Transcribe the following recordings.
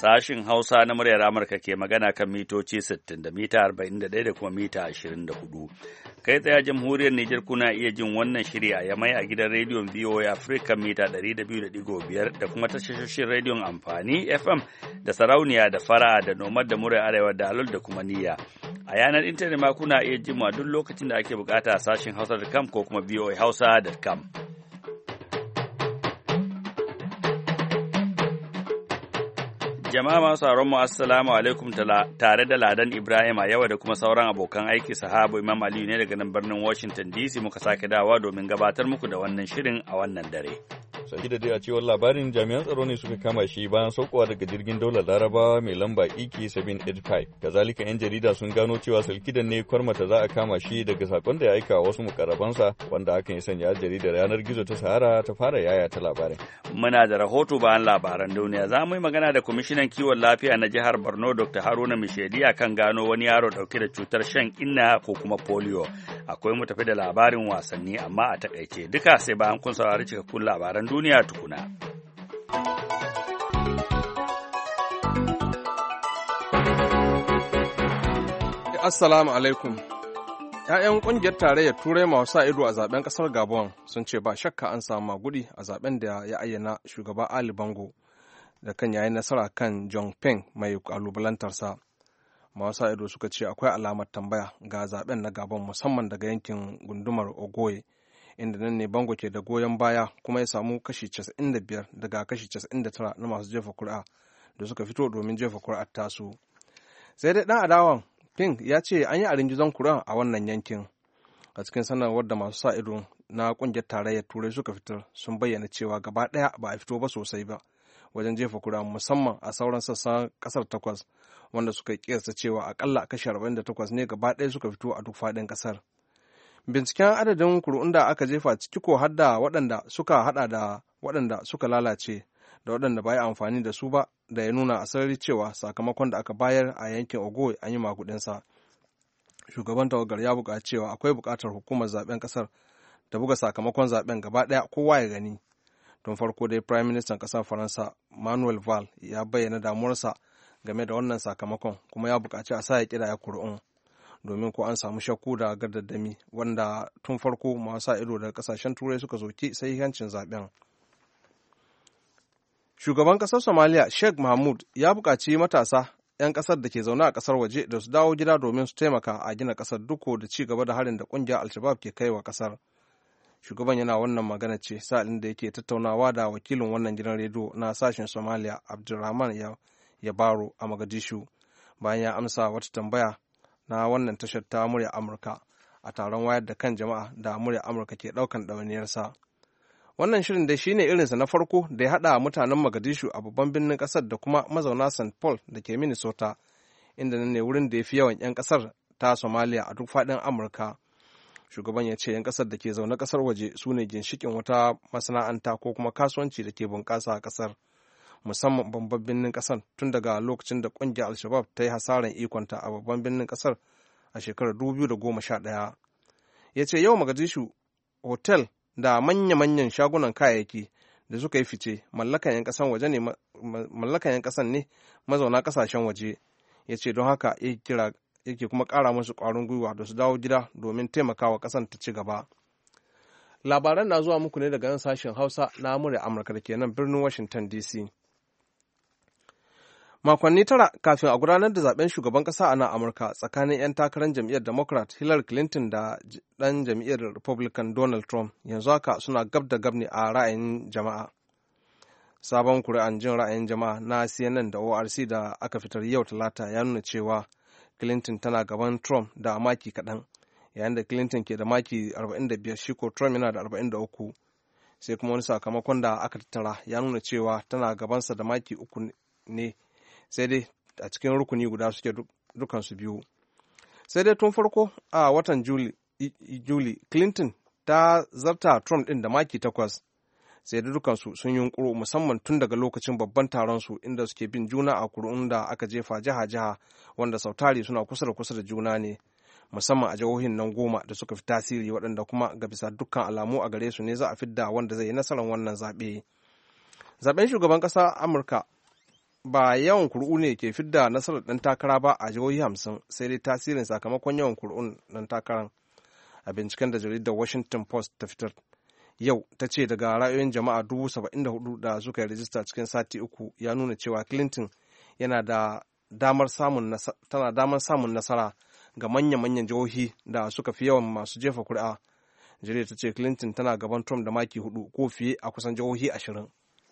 Sashin Hausa na muryar Amurka ke magana kan mitoci 60 da mita 41 da kuma mita 24. Kai tsaye jamhuriyar Nijar kuna iya jin wannan shiri a Yamai a gidan rediyon VOA Africa mita 200.5 da kuma tashoshin rediyon amfani FM da sarauniya da fara da nomad da muryar arewa da alol da kuma niyya. A yanar intanet ma kuna iya jin mu duk lokacin da ake bukata a sashin hausa.com ko kuma voahausa.com. Jama'a masu sauraron mu assalamu alaikum tare da Ladan Ibrahim a yau da kuma sauran abokan aiki sahabu Imam Aliyu ne daga nan birnin Washington DC muka sake dawowa domin gabatar muku da wannan shirin a wannan dare. Sai da dai a cewar labarin jami'an tsaro ne suka kama shi bayan saukowa daga jirgin daular Larabawa mai lamba EK 785. Kazalika 'yan jarida sun gano cewa Salkidan ne kwarmata za a kama shi daga sakon da ya aika wa wasu mukarrabansa wanda hakan ya sanya jaridar yanar gizo ta Sahara ta fara yaya ta labarin. Muna da rahoto bayan labaran duniya. Za mu yi magana da kwamishinan kiwon lafiya na jihar Borno Dr. Haruna Mishedi akan gano wani yaro dauke da cutar shan inna ko kuma polio. Akwai mu tafi da labarin wasanni amma a takaice duka sai bayan kun saurari cikakkun labaran duniya tukuna. Assalamu alaikum. ‘Ya'yan ƙungiyar tarayyar Turai masu sa ido a zaben ƙasar Gabon sun ce ba shakka an samu magudi a zaben da ya ayyana shugaba Ali Bongo da kan yayin nasara kan John Peng mai kalubalantarsa. Masu sa ido suka ce akwai alamar tambaya ga zaben na Gabon musamman daga yankin gundumar Ogoye, inda nan ne Bongo ke da goyon baya kuma ya samu kashi 95 daga kashi 99 na masu jefa kuri'a da suka fito domin jefa kuri'ar tasu. Sai dai ɗan adawan Ping ya ce an yi a ringizon kuri'a a wannan yankin. A cikin sanarwar da masu sa ido na ƙungiyar tarayyar Turai suka fitar sun bayyana cewa gaba ɗaya ba a fito ba sosai ba wajen jefa kuri'a musamman a sauran sassan ƙasar takwas wanda suka kiyasta cewa akalla kashi 48 ne gaba ɗaya suka fito a duk faɗin ƙasar. Binciken adadin kuri'un da aka jefa ciki ko har da waɗanda suka haɗa da waɗanda suka lalace da waɗanda ba yi amfani da su ba da ya nuna a sarari cewa sakamakon da aka bayar a yankin Ogoye an yi magudinsa. Shugaban tawagar ya buƙaci cewa akwai buƙatar hukumar zaben ƙasar da buga sakamakon zaben gaba ɗaya kowa ya gani. Tun farko dai Prime Minister ƙasar Faransa Manuel Valls ya bayyana damuwarsa game da wannan sakamakon kuma ya buƙaci a sa ya ƙidaya kuri'un domin ko an samu shakku da gardaddami wanda tun farko masu sa ido daga ƙasashen Turai suka soki sahihancin zaben. Shugaban ƙasar Somalia Sheikh Mahmud ya buƙaci matasa 'yan ƙasar da ke zaune a ƙasar waje da su dawo gida domin su taimaka a gina ƙasar duk da ci gaba da harin da ƙungiyar Al-Shabaab ke kai wa ƙasar. Shugaban yana wannan magana ce sa'ilin da yake tattaunawa da wakilin wannan gidan rediyo na sashen Somalia Abdulrahman Yabaro a Mogadishu bayan ya amsa wata tambaya na wannan tashar ta murya Amurka a taron wayar da kan jama'a da murya Amurka ke ɗaukan ɗawainiyarsa. Wannan shirin dai shine irinsa na farko da ya haɗa mutanen Mogadishu a babban birnin ƙasar da kuma mazauna St. Paul da ke Minnesota, inda nan ne wurin da ya fi yawan 'yan ƙasar ta Somalia a duk faɗin Amurka. Shugaban ya ce 'yan ƙasar da ke zaune ƙasar waje su ne ginshiƙin wata masana'anta ko kuma kasuwanci da ke bunƙasa a ƙasar, musamman babban birnin ƙasar tun daga lokacin da ƙungiyar Al-Shabaab ta yi hasarar ikonta a babban birnin ƙasar a shekarar 2011. Ya ce yau Mogadishu hotel da manya-manyan shagunan kayayyaki da suka yi fice mallakan 'yan ƙasan ne mazauna ƙasashen waje. Ya ce don haka yake kuma ƙara musu ƙwarin gwiwa da su dawo gida domin taimakawa ƙasan ta ci gaba. Labaran na zuwa muku ne daga nan sashen Hausa na murya Amurka da ke nan birnin Washington DC. Makonni tara kafin a gudanar da zaben shugaban ƙasa a nan Amurka tsakanin 'yan takarar jam'iyyar Democrat Hillary Clinton da ɗan jam'iyyar Republican Donald Trump yanzu haka suna gab da gab ne a ra'ayin jama'a. Sabon kuri'an jin ra'ayin jama'a na CNN da ORC da aka fitar yau Talata ya nuna cewa Clinton tana gaban Trump da maki kaɗan, yayin da Clinton ke da maki 45 shi ko Trump yana da 43. Sai kuma wani sakamakon da aka tattara ya nuna cewa tana gabansa da maki 3 ne, sai dai a cikin rukuni guda suke dukansu biyu. Sai dai tun farko a watan Juli Clinton ta zarta Trump ɗin da maki 8, sai da dukansu sun yunkuru musamman tun daga lokacin babban taron su inda suke bin juna a kuri'un da aka jefa jiha-jiha wanda sautari suna kusa da juna ne, musamman a jihohin nan 10 da suka fi tasiri waɗanda kuma ga bisa dukkan alamu a gare su ne za a fidda wanda zai yi nasarar wannan zaɓe. Zaɓen shugaban ƙasa Amurka ba yawan kuri'u ne ke fidda nasarar ɗan takara ba a jihohi 50, sai dai tasirin sakamakon yawan kuri'un ɗan takarar. A binciken da jaridar Washington Post ta fitar yau, ta ce daga ra'ayoyin jama'a 74,000 da suka yi rajista cikin sati uku ya nuna cewa Clinton tana damar samun nasara ga manya-manyan jihohi da suka fi yawan masu jefa kuri'a. Jaridar ta ce Clinton tana gaban Trump da maki 4 ko fiye a kusan jihohi 20.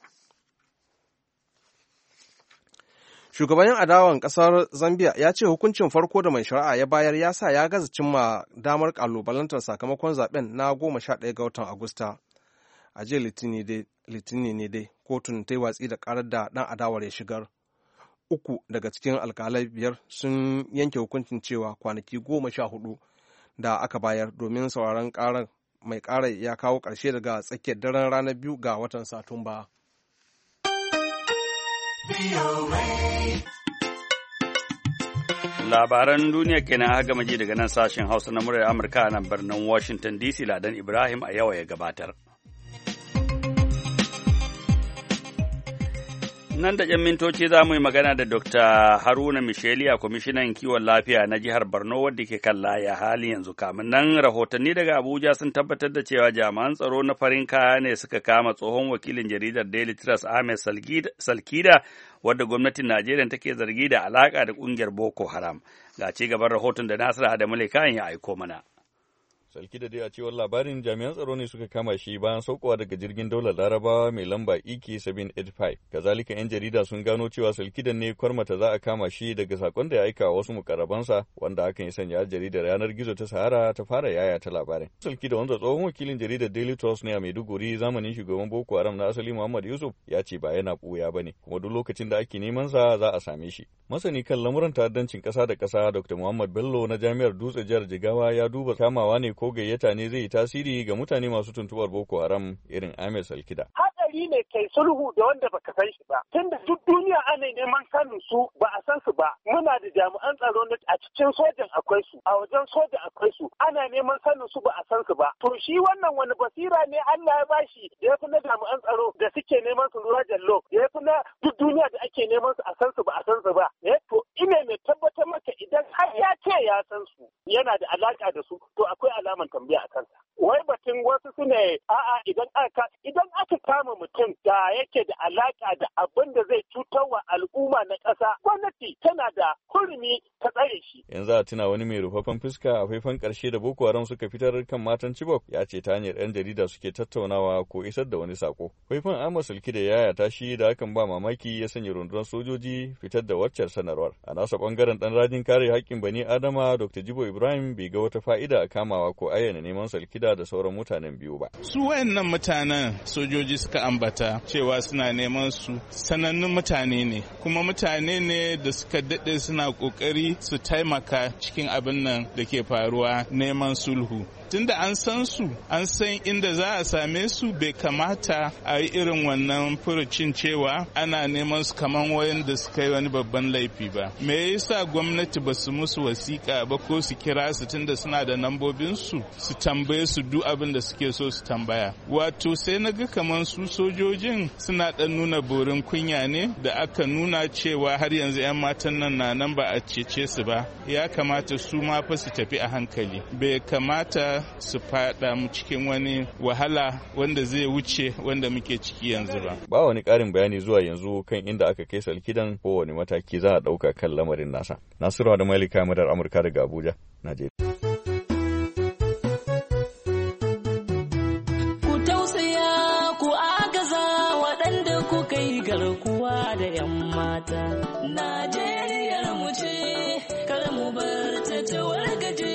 Shugaban adawan kasar Zambia ya ce hukuncin farko da mai shari'a ya bayar ya sa ya gaza cimma damar kalubalantar sakamakon zaben na 11 ga watan Agusta. A jiya Litinin ne dai kotun ta yi watsi da karar da dan adawar ya shigar. 3 daga cikin alkalai 5 sun yanke hukuncin cewa kwanaki 14 da aka bayar domin sauraron karar mai karar ya kawo ƙarshe daga tsakiyar daren ranar 2 ga watan Satumba. Labaran duniya kenan aka gama ji daga nan sashen Hausa na muryar Amurka a nan birnin Washington DC. Ladan Ibrahim a yawa ya gabatar. Nan da ‘yan mintoci za mu yi magana da Dr. Haruna Misheliya, kwamishinan kiwon lafiya na jihar Borno wadda ke kan layi a hali yanzu. Kamin nan rahotanni daga Abuja sun tabbatar da cewa jami'an tsaro na farin kaya ne suka kama tsohon wakilin jaridar Daily Trust Ahmed Salkida wadda gwamnatin Najeriya take zargi da alaka da ƙungiyar Boko Haram. Ga ci gaban rahoton da Nasiru Adamu Lekan ya aiko mana. Salkida dai a cewar labarin jami'an tsaro ne suka kama shi bayan saukowa daga jirgin daular Larabawa mai lamba EK 785. Kazalika 'yan jarida sun gano cewa Salkidan ne kwarmata za a kama shi daga sakon da ya aika wa wasu mukarrabansa wanda hakan ya sanya jaridar yanar gizo ta Sahara ta fara yayata labarin. Salkida wanda tsohon wakilin jaridar Daily Trust ne a Maiduguri zamanin shugaban Boko Haram na asali Muhammad Yusuf ya ce ba yana ɓuya ba ne kuma duk lokacin da ake neman sa za a same shi. Masani kan lamuran ta'addancin ƙasa da ƙasa Dr. Muhammad Bello na Jami'ar Dutse jihar Jigawa ya duba kamawa ne ko gayyata ne zai yi tasiri ga mutane masu tuntubar Boko Haram irin Ahmed Salkida. Hatsari ne kai sulhu da wanda baka san shi ba. Tunda duk duniya ana neman sanin su ba a san su ba. Muna da jami'an tsaro a cikin sojan akwai su, a wajen soja akwai su. Ana neman sanin su ba a san su ba. To shi wannan wani basira ne Allah ya bashi da yafi na jami'an tsaro da suke neman su ruwa jallo. Da yafi na duk duniya da ake neman su a san su ba a san su ba. To ina mai tabbatar maka idan har ya ce ya san su yana da alaka da su to akwai alaman tambaya a kansa. Wai batun wasu su ne a'a idan aka kama mutum da yake da alaka da abin da zai cutar wa al'umma na ƙasa gwamnati tana da hurumi ta tsare shi. Yanzu a tuna wani mai rufaffen fuska a faifan ƙarshe da Boko Haram suka fitar kan matan Chibok ya ce ta hanyar 'yan jarida suke tattaunawa ko isar da wani sako. Faifan Ahmad Salkida ya yayata shi da hakan ba mamaki ya sanya rundunar sojoji fitar da waccar sanarwar. A nasa bangaren dan rajin kare haƙƙin bani Adama Dr. Jibo Ibrahim bai ga wata fa'ida a kamawa ko ayyana neman Salkida da sauran mutanen biyu ba. Su wayannan mutanen sojoji suka ambata cewa suna neman su sanannun mutane ne kuma mutane ne da suka daɗe suna ƙoƙari su taimaka cikin abin nan da ke faruwa neman sulhu. Tunda an san su, an san inda za a same su bai kamata a yi irin wannan furucin cewa ana neman su kaman wayanda suka yi wani babban laifi ba. Me yasa gwamnati ba su musu wasiƙa ba ko su kira su tunda suna da nambobin su tambaye su duk abin da suke so su tambaya. Wato sai na ga kaman su sojojin suna ɗan nuna borin kunya ne da aka nuna cewa har yanzu 'yan matan nan ba a cece su ba. Ya kamata su ma fa su tafi a hankali. Bai kamata su fada mu cikin wani wahala wanda zai wuce wanda muke ciki yanzu ba. Ba wani ƙarin bayani zuwa yanzu kan inda aka kai Salkidan ko wani mataki za a ɗauka kan lamarin nasa. Nasiru da Malika Madar Amurka daga Abuja, Najeriya. Ku tausaya ku agaza waɗanda ku kai garkuwa da 'yan mata. Najeriya mu ce kar mu bar ta wargaje.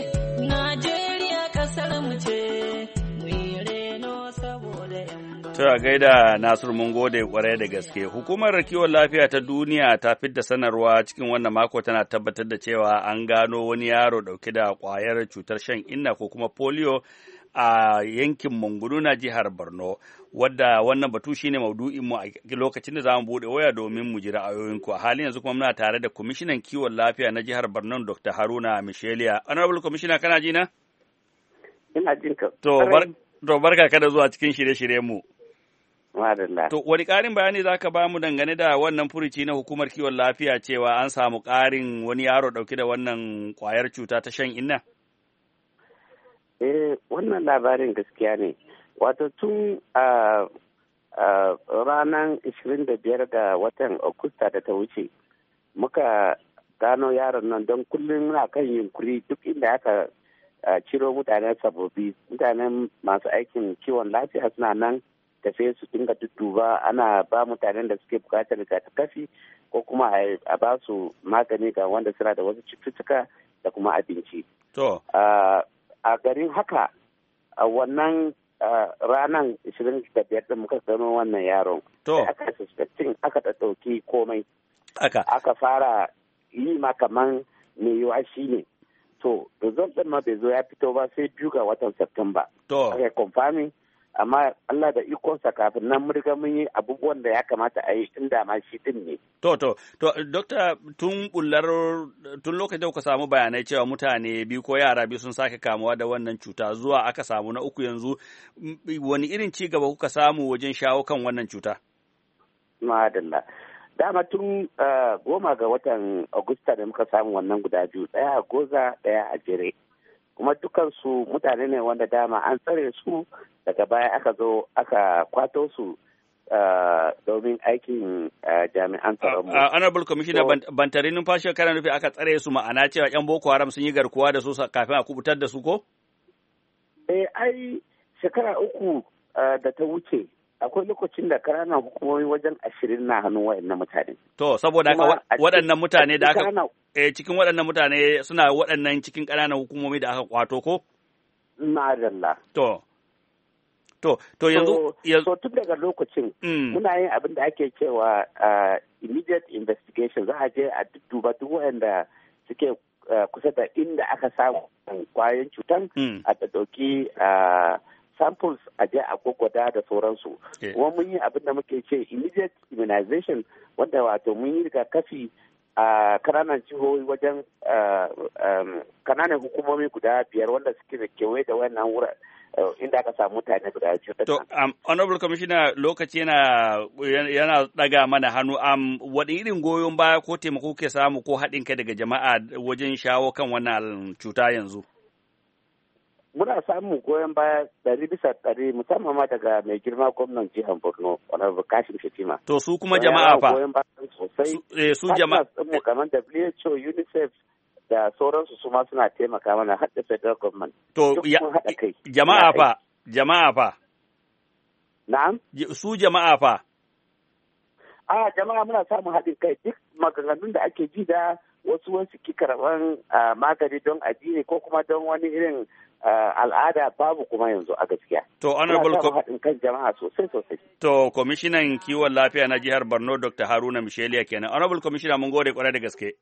To a gaida Nasiru mun gode kwarai da gaske. Hukumar kiwon lafiya ta duniya ta fidda sanarwa cikin wannan mako tana tabbatar da cewa an gano wani yaro dauke da kwayar cutar shan inna ko kuma polio a yankin Mangunu na jihar Borno, wadda wannan batu shine maudu'in mu a lokacin da zamu bude waya domin mu ji ra'ayoyinku. A halin yanzu kuma muna tare da kwamishinan kiwon lafiya na jihar Borno Dr. Haruna Misheliya. Honorable Commissioner, kana ji na? Ina jin ka. To barka kada zuwa cikin shirye-shiryen mu. Madalla. To, wani ƙarin bayani za ka ba mu dangane da wannan furuci na hukumar kiwon lafiya cewa an samu ƙarin wani yaro ɗauke da wannan ƙwayar cuta ta shan inna? Wannan labarin gaskiya ne. Wato tun ranar 25 ga watan Agusta da ta wuce, muka gano yaron nan don kullum muna kan yunkuri duk inda aka ciro mutane sababbi, mutanen masu aikin kiwon lafiya suna nan tafiye su dinga dudduba, ana ba mutanen da suke bukatar rigakafi ko kuma a ba su magani ga wanda suna da wasu cututtuka da kuma abinci. A garin haka a wannan ranar 25 din muka gano wannan yaron. Aka suspecting, aka ɗauki komai. Aka fara yi ma kaman mai yiwa shi ne. To, result ɗin ma bai zo ya fito ba sai 2 ga watan September. Aka confirming, amma Allah da ikonsa kafin nan mun riga mun yi abubuwan da ya kamata a yi tun da ma shi din ne. Dokta, tun lokacin da kuka samu bayanai cewa mutane biyu ko yara biyu sun sake kamuwa da wannan cuta zuwa aka samu na 3 yanzu, wani irin ci gaba kuka samu wajen shawo kan wannan cuta? Madalla. Dama tun 10 ga watan Agusta da muka samu wannan guda biyu, ɗaya a Goza, ɗaya a Jere. Kuma dukansu mutane ne wanda dama an tsare su daga baya aka zo aka kwato su domin aikin jami'an tsaron mu. Honorable Commissioner, ban tare numfashi kana nufi aka tsare su, ma'ana cewa 'yan Boko Haram sun yi garkuwa da su kafin a kubutar da su ko? Ai shekara 3 da ta wuce akwai lokacin da ƙananan hukumomi wajen 20 na hannun waɗannan mutane. To, saboda haka waɗannan mutane da aka cikin waɗannan mutane suna waɗannan cikin ƙananan hukumomi da aka kwato ko? Madalla. To yanzu so tun daga lokacin muna yin abin da ake cewa immediate investigation, za a je a duba duk waɗanda suke kusa da inda aka samu kwayoyin cutan a ɗauki samples a je a gwagwada da sauransu. Kuma mun yi abin da muke ce immediate immunization, wanda wato mun yi rigakafi a kananan jihohi wajen kananan hukumomi guda 5 wanda suke da kewaye da wannan wura inda aka samu mutane guda biyu. To, Honorable Commissioner, lokaci yana daga mana hannu. Wani irin goyon baya ko taimako ke samu ko haɗin kai daga jama'a wajen shawo kan wannan cuta yanzu? Muna samun goyon baya 100% musamman ma daga mai girma gwamnan jihar Borno, Honorable Kashim Shettima. To su kuma jama'a fa? Goyon baya sosai. Su jama'a. Mu kamar WHO, UNICEF da sauransu su ma suna taimaka mana har da federal government. To jama'a fa? Na'am? Su jama'a fa? Jama'a muna samun haɗin kai, duk maganganun da ake ji da wasu ki karɓan magani don addini ko kuma don wani irin al'ada babu kuma yanzu a gaskiya. To honorable haɗin kan jama'a sosai. To kwamishinan kiwon lafiya na jihar Borno Dr. Haruna Mishelia kenan. Honorable Commissioner, mun gode kwarai da gaske.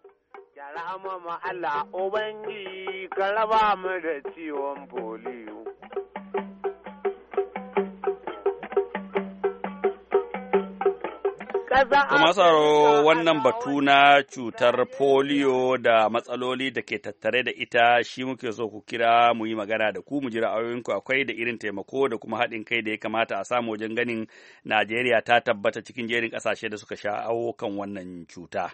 Rahama Allah Ubangiji ka raba mu da ciwon polio. Kuma tsaro wannan batu na cutar polio da matsaloli da ke tattare da ita shi muke so ku kira mu yi magana da ku, mu ji ra'ayoyinku akwai da irin taimako da kuma haɗin kai da ya kamata a samu wajen ganin Najeriya ta tabbata cikin jerin ƙasashe da suka sha'awo kan wannan cuta.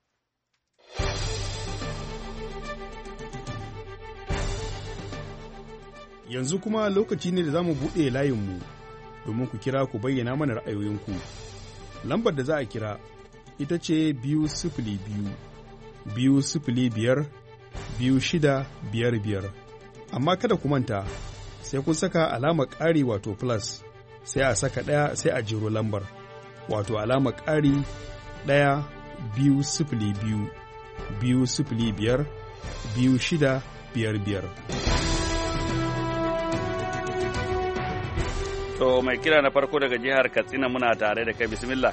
Yanzu kuma lokaci ne da za mu buɗe layinmu domin ku kira ku bayyana mana ra'ayoyinku. Lambar da za a kira ita ce 2-0-5-2-0-5-6-5-5. Amma kada ku manta, sai kun saka alamar ƙari wato plus, sai a saka 1 sai a jero lambar, wato alamar ƙari 1-2-0-5-2-0-5-6-5-5. To mai kira na farko daga jihar Katsina muna tare da kai, bismillah.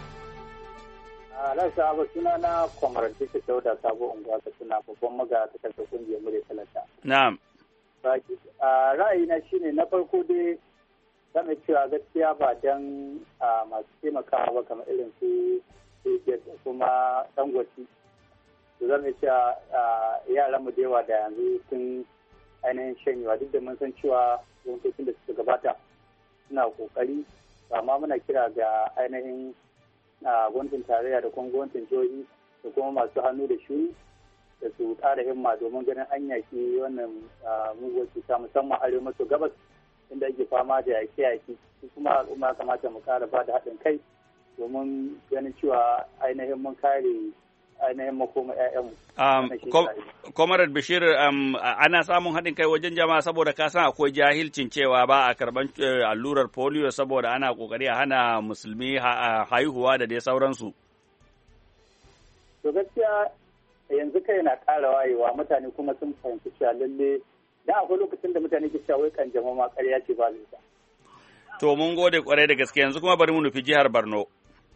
Nan sahabu suna na kwamaranci ta kyau da sabo unguwa Katsina, babban maga ta karfe kungiyar murya talata. Na'am. Ra'ayina shine na farko dai zama cewa gaskiya ba dan masu taimakawa ba kamar irin su kuma Dangote. Su zama cewa yaran mu da yawa da yanzu sun ainihin shanyewa, duk da mun san cewa yawancin da suka gabata suna kokari amma muna kira ga ainihin gwamnatin tarayya da kuma gwamnatin jihohi da kuma masu hannu da shuni da su ƙara himma domin ganin an yaƙi wannan muguwar cuta musamman arewa maso gabas inda ake fama da yaƙe-yaƙe kuma al'umma kamata mu ƙara ba da haɗin kai domin ganin cewa ainihin mun kare ainihin makoma 'ya'yanmu. Comrade Bashir, ana samun haɗin kai wajen jama'a saboda ka san akwai jahilcin cewa ba a karɓar allurar polio saboda ana ƙoƙari a hana musulmi haihuwa da dai sauransu. To gaskiya yanzu kai na ƙara wayewa mutane kuma sun fahimci cewa lalle da akwai lokacin da mutane ke cewa wai kanjamau ma ƙarya ce ba zai. To mun gode ƙwarai da gaske yanzu kuma bari mu nufi jihar Borno.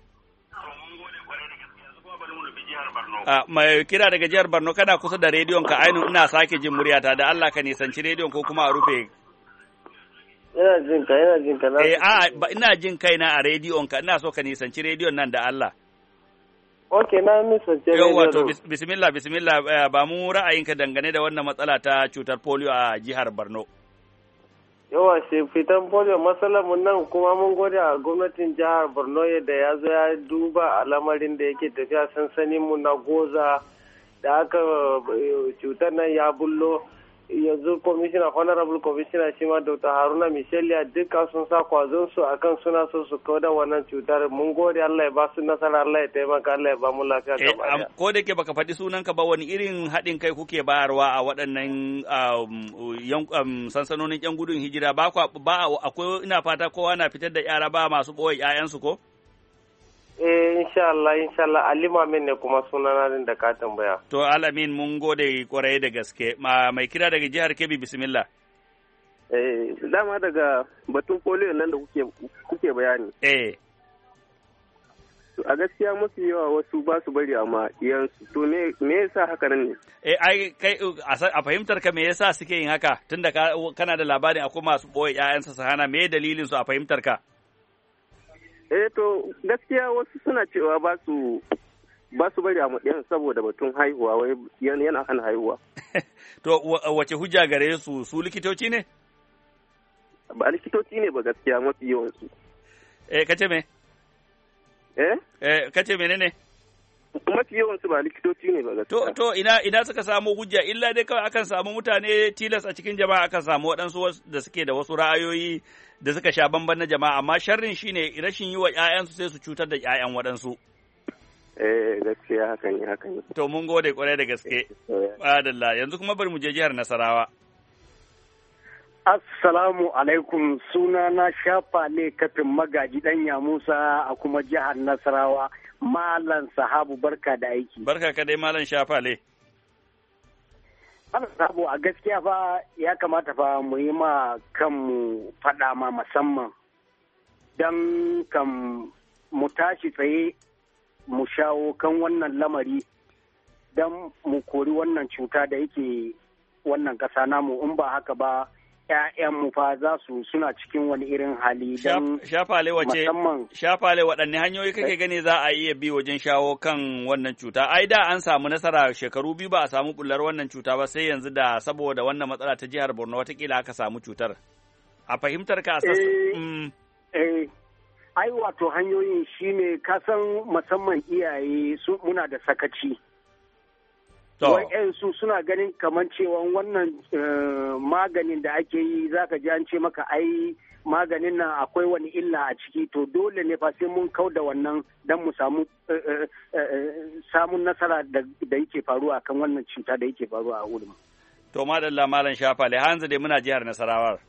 Mai kira daga jihar Borno kana kusa da rediyon ka ainihin ina sake jin muryata da Allah ka nisanci rediyon ko kuma a rufe. Ina jin ka. Ina jin kaina a rediyon ka ina so ka nisanci rediyon nan da Allah. Okay, na nisanci rediyon. Yawwa to bismillah ba mu ra'ayinka dangane da wannan matsala ta cutar polio a jihar Borno. Yawa shi fitan polio matsalar mu nan kuma mun gode a gwamnatin jihar Borno yadda ya zo ya duba al'amarin da yake tafiya sansanin mu na Goza da aka cutar nan ya bullo yanzu honorable commissioner shi ma Dr. Haruna Michelia duka sun sa kwazon su akan suna so su kawo da wannan cutar mun gode Allah ya ba su nasara Allah ya taimaka Allah ya ba mu lafiya gaba daya. Ko da ke baka faɗi sunanka ba wani irin haɗin kai kuke bayarwa a waɗannan sansanonin ƴan gudun hijira ba akwai ina fata kowa na fitar da yara ba masu ɓoye ƴaƴansu ko? Insha Allah Alimamin ne kuma sunana da ka tambaya. To Alamin mun gode kwarai da gaske. Mai kira daga jihar Kebbi bismillah. Dama daga batun polio nan da kuke bayani. A gaskiya mafi yawa wasu ba su bari amma iyansu. To me yasa haka nan ne? Kai a fahimtar ka me yasa suke yin haka? Tunda kana da labarin akwai masu boye ƴaƴansa su hana me dalilin su a fahimtar ka? To gaskiya wasu suna cewa ba su bari a maɗiyan saboda batun haihuwa wai yana hana haihuwa. To wace hujja gare su likitoci ne? Ba likitoci ne ba gaskiya mafi yawansu. Kace me? Kace menene? Mafi yawansu ba likitoci ne ba gaskiya. To ina suka samu hujja illa dai kawai akan samu mutane tilas a cikin jama'a akan samu waɗansu da suke da wasu ra'ayoyi da suka sha bamban na jama'a amma sharrin shine rashin yi wa ƴaƴansu sai su cutar da ƴaƴan waɗansu. Gaskiya haka ne. To mun gode kwarai da gaske. Adalla yanzu kuma bari mu je jihar Nasarawa. Assalamu alaikum sunana Shafale kafin magaji ɗanya Musa a kuma jihar Nasarawa. Malam Sahabu barka da aiki. Barka ka dai Malam Shafale. Malam Sahabu a gaskiya fa ya kamata fa mu yi ma kanmu faɗa ma musamman don kan mu tashi tsaye mu shawo kan wannan lamari don mu kori wannan cuta da yake wannan ƙasa namu in ba haka ba ‘ya'yanmu fa za su suna cikin wani irin hali don Shafale waɗanne hanyoyi kake gani za a iya bi wajen shawo kan wannan cuta? Ai da an samu nasara shekaru biyu ba a samu bullar wannan cuta ba sai yanzu da saboda wannan matsala ta jihar Borno watakila aka samu cutar. A fahimtar ka ai wato hanyoyin shine kasan musamman iyaye su muna da sakaci. Wa'yansu suna ganin kamar cewa wannan maganin da ake yi zaka ji an ce maka ai maganin nan akwai wani illa a ciki to dole ne fa sai mun kau da wannan don mu samun nasara da yake faruwa kan wannan cuta da yake faruwa a wurin. To madalla Malam Shafale hanzu dai muna jihar Nasarawa.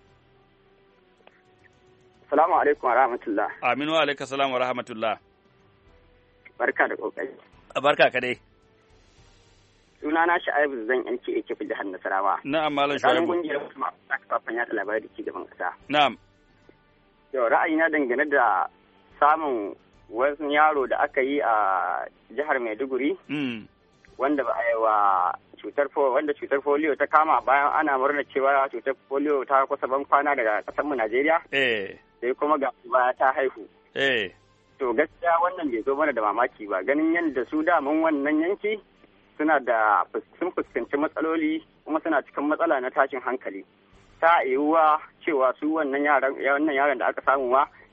Assalamu alaikum wa rahmatullah. Aminu wa alaikum salam wa rahmatullah. Barka da kokari. Barka ka dai. Sunana Sha'ibu zan yanke yake fi jihar Nasarawa. Na'am Malam Sha'ibu. Tsarin kungiyar kuma kafafan yada labarai da cigaban kasa. Na'am. Yau ra'ayina dangane da samun wasu yaro da aka yi a jihar Maiduguri. Wanda ba a yi wa cutar polio ta kama bayan ana murna cewa cutar polio ta kusa ban kwana daga kasar mu Najeriya. Sai kuma ga baya ta haihu. To gaskiya wannan bai zo mana da mamaki ba ganin yadda su daman wannan yanki sun fuskanci matsaloli kuma suna cikin matsala na tashin hankali. Ta yiwuwa cewa su wannan yaron da aka samu ma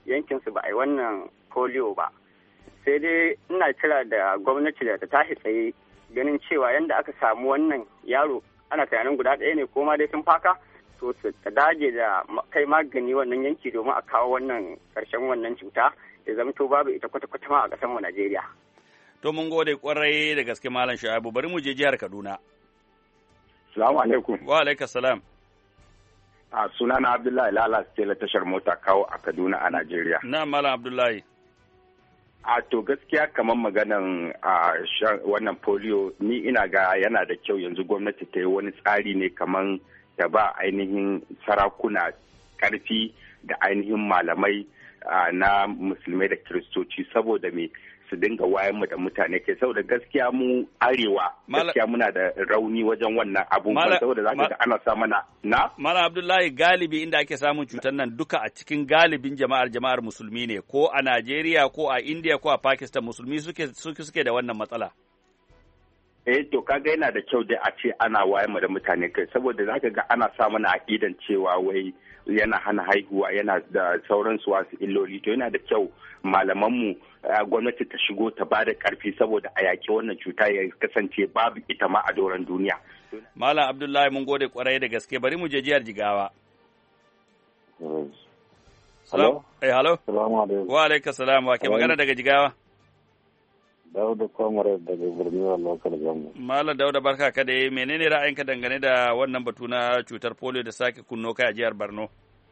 yankinsu ba a yi wannan polio ba. Sai dai ina kira da gwamnati da ta tashi tsaye ganin cewa yadda aka samu wannan yaro ana tunanin guda ɗaya ne ko ma dai sun faka, to su dage da kai magani wannan yanki domin a kawo wannan ƙarshen wannan cuta ya zamto babu ita kwata-kwata ma a ƙasar mu Najeriya. To mun gode kwarai da gaske Malam Shu'aibu, bari mu je jihar Kaduna. Salamu alaikum. Wa alaikum salam. A sunana Abdullahi Lala Stella tashar mota kawo a Kaduna a Najeriya. Na Malam Abdullahi. A to gaskiya kamar maganan wannan polio ni ina ga yana da kyau yanzu gwamnati ta yi wani tsari ne kamar da ba ainihin sarakuna karfi da ainihin malamai na musulmai da kiristoci saboda me su dinga wayan mu da mutane kai saboda gaskiya mu arewa gaskiya muna da rauni wajen wannan abubuwan saboda za ka ga ana sa mana na Malam Abdullahi, galibi inda ake samun cutar nan duka a cikin galibin jama'ar musulmi ne, ko a Najeriya ko a India ko a Pakistan musulmi suke da wannan matsala. To kaga yana da kyau dai a ce ana wayar mu da mutane kai saboda zaka ga ana sa mana aqidan cewa wai yana hana haihuwa yana da sauransu wasu illoli, to yana da kyau malamanmu gwamnati ta shigo ta bada karfi saboda a yaƙi wannan cuta ya kasance babu ita ma a doron duniya. Malam Abdullahi mun gode kwarai da gaske, bari mu je jihar Jigawa. Hello? Hello? Salamu alaikum. Wa alaikum salam, wa ke magana daga Jigawa? Dauda Kwamare daga Birniwa Local Government. Malam Dauda, barka ka da menene ra'ayinka dangane da wannan batu na cutar polio da sake kunno kai a jihar Borno?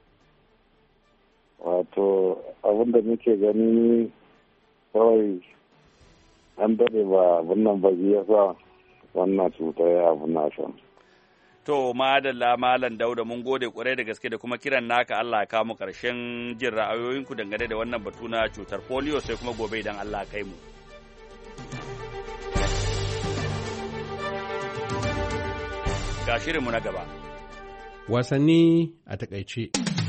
Wato abin da muke gani kawai an dade ba abin nan ba ya sa wannan cuta ya abu na shan. To madalla Malam Dauda, mun gode kwarai da gaske da kuma kiran naka, Allah ya kawo mu karshen jin ra'ayoyinku dangane da wannan batu na cutar polio, sai kuma gobe idan Allah ya kai mu. Ga shirinmu na gaba. Wasanni a takaice.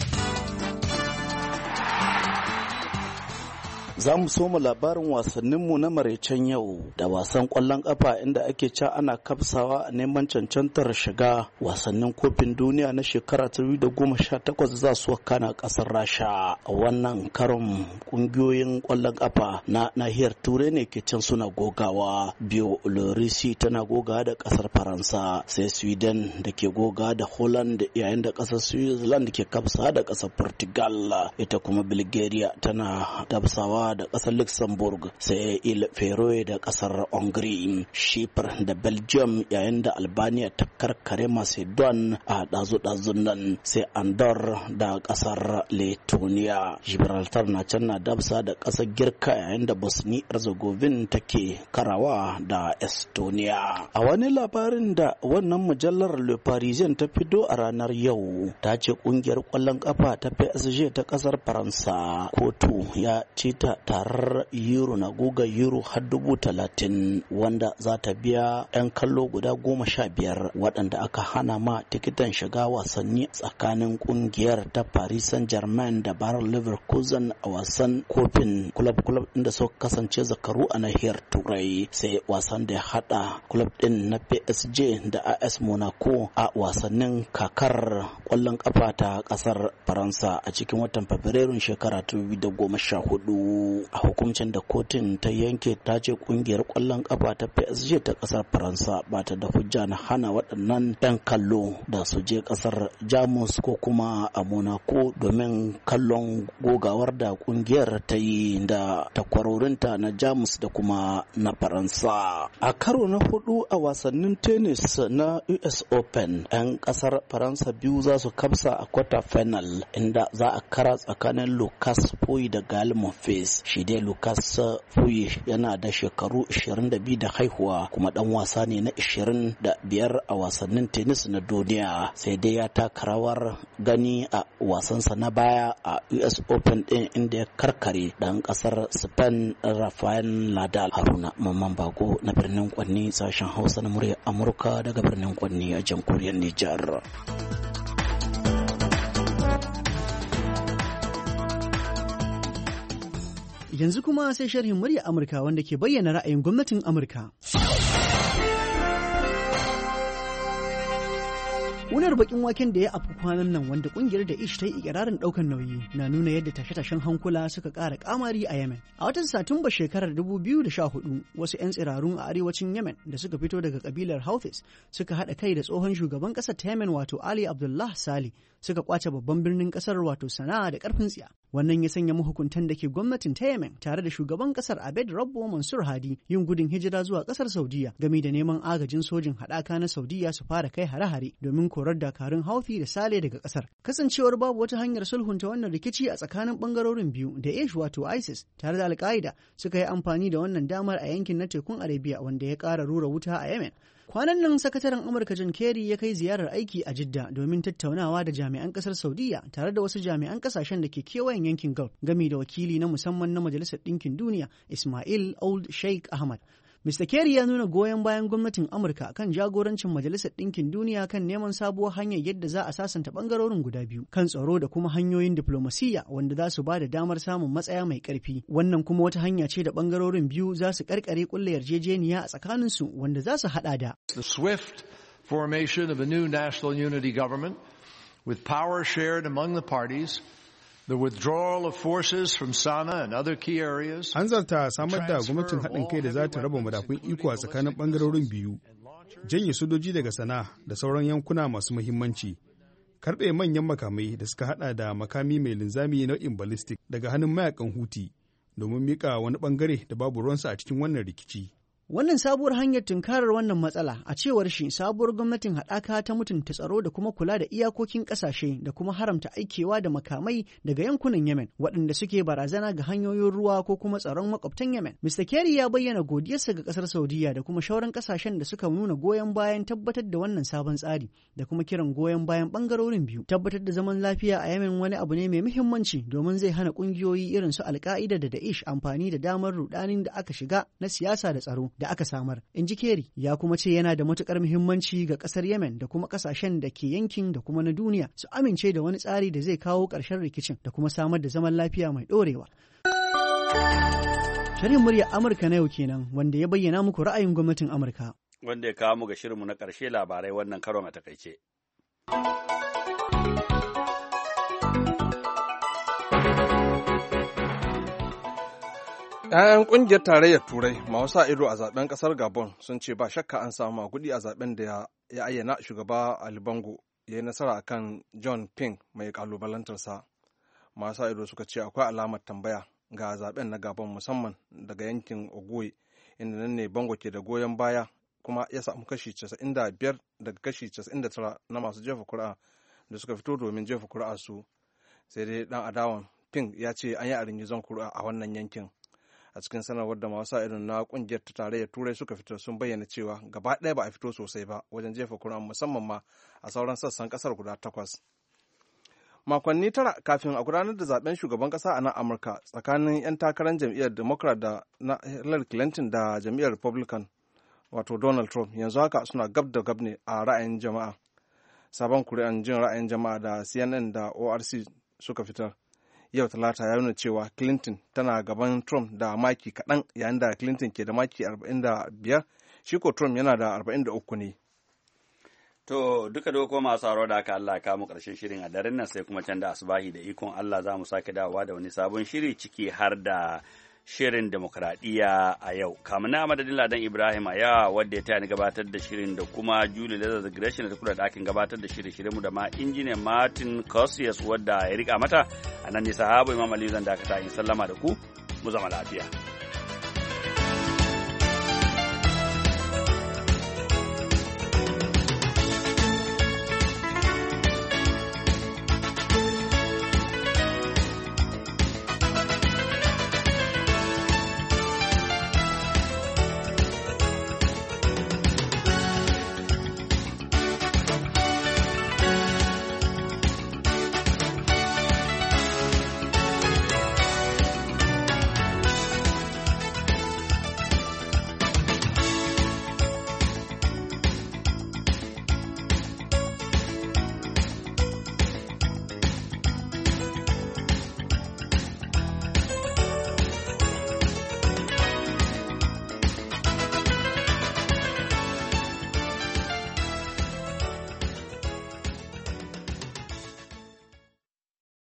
Za mu soma labarin wasanninmu na maraicen yau da wasan ƙwallon ƙafa inda ake ca ana kafsawa a neman cancantar shiga wasannin kofin duniya na shekara 2018 za su wakana ƙasar Rasha. A wannan karon ƙungiyoyin ƙwallon ƙafa na nahiyar Turai ne ke can suna gogawa. Bielorussia tana gogawa da ƙasar Faransa, sai Sweden da ke gogawa da Holland, yayin da ƙasar Switzerland ke kafsawa da ƙasar Portugal. Ita kuma Bulgaria tana dabsawa da kasar Luxembourg, sai Il Feroe da kasar Hungary, Chypre da Belgium, yayin da Albania ta karkare Macedon a dazu-dazun nan, sai Andorra da kasar Lithuania. Gibraltar na can na dabsa da kasar Girka, yayin da Bosnia Herzegovina take karawa da Estonia. A wani labarin da wannan mujallar Le Parisien ta fito a ranar yau, ta ce kungiyar kwallon kafa ta PSG ta kasar Faransa kotu ya ce ta tarar euro na goga euro har 30,000 wanda za ta biya 'yan kallo guda 15 waɗanda aka hana ma tikitan shiga wasanni tsakanin kungiyar ta Paris Saint-Germain da Bayer Leverkusen a wasan kofin club inda suka kasance zakaru a nahiyar Turai, sai wasan da ya hada club din na PSG da AS Monaco a wasannin kakar kwallon kafa ta kasar Faransa a cikin watan Fabrairun shekara 2014. A hukuncin da kotun ta yanke ta ce kungiyar kwallon kafa ta PSG ta kasar Faransa ba ta da hujja na hana waɗannan 'yan kallo da su je kasar Jamus ko kuma a Monaco domin kallon gogawar da kungiyar ta yi da takwarorinta na Jamus da kuma na Faransa. A karo na hudu a wasannin tennis na US Open, 'yan kasar Faransa biyu za su kafsa a quarter final inda za a kara tsakanin Lucas Pouille da Gael Monfils. Shi dai Lucas Pouille yana da shekaru 22 da haihuwa kuma dan wasa ne na 25 a wasannin tennis na duniya, sai dai ya taka rawar gani a wasansa na baya a US Open din inda ya karkare dan kasar Spain Rafael Nadal. Haruna Mamman Bago na birnin Kwanni, sashen Hausa na murya Amurka daga birnin Kwanni a jamhuriyar Nijar. Yanzu kuma sai sharhin murya Amurka wanda ke bayyana ra'ayin gwamnatin Amurka. Kunar bakin waken da ya afku kwanan nan wanda kungiyar da ish ta yi ikirarin daukan nauyi na nuna yadda tashe-tashen hankula suka ƙara kamari a Yemen. A watan Satumba shekarar 2014 wasu 'yan tsirarun a arewacin Yemen da suka fito daga kabilar Houthis suka haɗa kai da tsohon shugaban ƙasar ta Yemen wato Ali Abdullah Saleh suka kwace babban birnin ƙasar wato Sana'a da ƙarfin tsiya. Wannan ya sanya mahukuntan da ke gwamnatin ta Yemen tare da shugaban ƙasar Abed Rabbo Mansur Hadi yin gudun hijira zuwa ƙasar Saudiya game da neman agajin sojin haɗaka na Saudiya su fara kai hare-hare domin korar dakarun Houthi da Saleh daga ƙasar. Kasancewar babu wata hanyar sulhunta wannan rikici a tsakanin ɓangarorin biyu da Daesh wato ISIS tare da Al-Qaeda suka yi amfani da wannan damar a yankin na tekun Arabia wanda ya ƙara rura wuta a Yemen. Kwanan nan sakataren Amurka John Kerry ya kai ziyarar aiki a Jidda domin tattaunawa da jami'an kasar Saudiya tare da wasu jami'an kasashen da ke kewayen yankin Gulf gami da wakili na musamman na Majalisar Ɗinkin Duniya Ismail Old Sheikh Ahmad. Mr. Kerry ya nuna goyon bayan gwamnatin Amurka kan jagorancin Majalisar Ɗinkin Duniya kan neman sabuwar hanyar yadda za a sasanta ɓangarorin guda biyu kan tsaro da kuma hanyoyin diflomasiyya wanda za su ba da damar samun matsaya mai ƙarfi. Wannan kuma wata hanya ce da ɓangarorin biyu za su ƙarƙare ƙulla yarjejeniya a tsakaninsu wanda za su haɗa da the swift formation of a new national unity government with power shared among the parties. The withdrawal of forces from Sana'a and other key areas. Hanzarta samar da gwamnatin haɗin kai da za ta raba madafun iko a tsakanin ɓangarorin biyu, janye sojoji daga Sana'a da sauran yankuna masu muhimmanci, karɓe manyan makamai da suka haɗa da makami mai linzami nau'in ballistic daga hannun mayakan Huti domin miƙa wani ɓangare da babu ruwansa a cikin wannan rikici. Wannan sabuwar hanyar tunkarar wannan matsala a cewar shi sabuwar gwamnatin haɗaka ta mutunta tsaro da kuma kula da iyakokin ƙasashe da kuma haramta aikewa da makamai daga yankunan Yemen waɗanda suke barazana ga hanyoyin ruwa ko kuma tsaron makwabtan Yemen. Mr. Kerry ya bayyana godiyarsa ga ƙasar Saudiya da kuma shauran ƙasashen da suka nuna goyon bayan tabbatar da wannan sabon tsari da kuma kiran goyon bayan ɓangarorin biyu. Tabbatar da zaman lafiya a Yemen wani abu ne mai muhimmanci domin zai hana ƙungiyoyi irin su Al-Qaida da Daesh amfani da damar rudanin da aka shiga na siyasa da tsaro da aka samar. In ji Kerry ya kuma ce yana da matukar muhimmanci ga kasar Yemen da kuma kasashen da ke yankin da kuma na duniya su amince da wani tsari da zai kawo ƙarshen rikicin da kuma samar da zaman lafiya mai ɗorewa. Sharhin muryar Amurka na yau kenan wanda ya bayyana muku ra'ayin gwamnatin Amurka. Wanda ya kawo mu ga shirinmu na ƙarshe labarai wannan karon a takaice. 'Ya'yan ƙungiyar tarayyar Turai masu sa ido a zaben ƙasar Gabon sun ce ba shakka an samu magudi a zaben da ya ayyana shugaba Ali Bongo ya yi nasara akan John Ping mai kalubalantarsa. Masu sa ido suka ce akwai alamar tambaya ga zaben na Gabon musamman daga yankin Ogoye inda nan ne Bongo ke da goyon baya kuma ya samu kashi 95 daga kashi 99 na masu jefa kuri'a da suka fito domin jefa kuri'a su. Sai dai dan adawan Ping ya ce an yi a ringizon kuri'a a wannan yankin. A cikin sanarwar da masu irin na kungiyar ta tarayyar turai suka fitar sun bayyana cewa gaba ɗaya ba a fito sosai ba wajen jefa kuri'a musamman ma a sauran sassan kasar guda 8. Makonni 9 kafin a gudanar da zaben shugaban kasa a nan Amurka tsakanin 'yan takarar jam'iyyar Democrat da na Hillary Clinton da jam'iyyar Republican wato Donald Trump yanzu haka suna gab da gab ne a ra'ayin jama'a. Sabon kuri'an jin ra'ayin jama'a da CNN da ORC suka fitar. Yau Talata ya nuna cewa Clinton tana gaban Trump da maki kaɗan yayin da Clinton ke da maki 45, shi ko Trump yana da 43 ne. To duka kuma masu haro da aka Allah kamu ƙarshen shirin a daren nan sai kuma can da asubahi da ikon Allah za mu sake dawowa da wani sabon shiri ciki har da shirin demokradiyya a yau. Kamun na madadin Ladan Ibrahim a yawa wadda ya taya gabatar da shirin da kuma Julie Lazar Gresham da kula da ɗakin gabatar da shirinmu da ma injiniyan Martin Cosius wadda ya rika mata a nan ne sahabu Imam Ali zan dakata in sallama da ku mu zama lafiya.